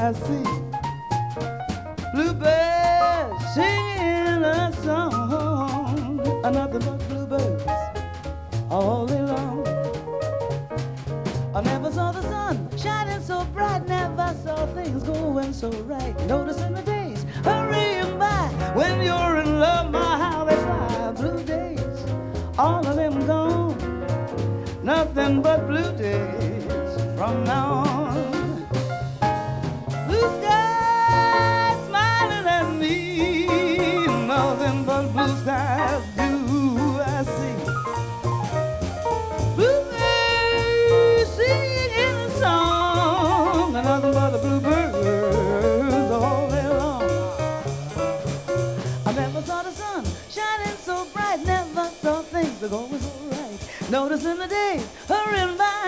I see bluebirds singing a song, nothing but bluebirds all day long. I never saw the sun shining so bright, never saw things going so right. Noticing the days hurrying by, when you're in love, my how they fly. Blue days, all of them gone, nothing but blue days from now on. Blue skies smiling at me, nothing but blue skies do I see. Bluebirds singing a song, nothing but the bluebirds all day long. I never saw the sun shining so bright, never saw things going so right. Noticing the days hurrying by,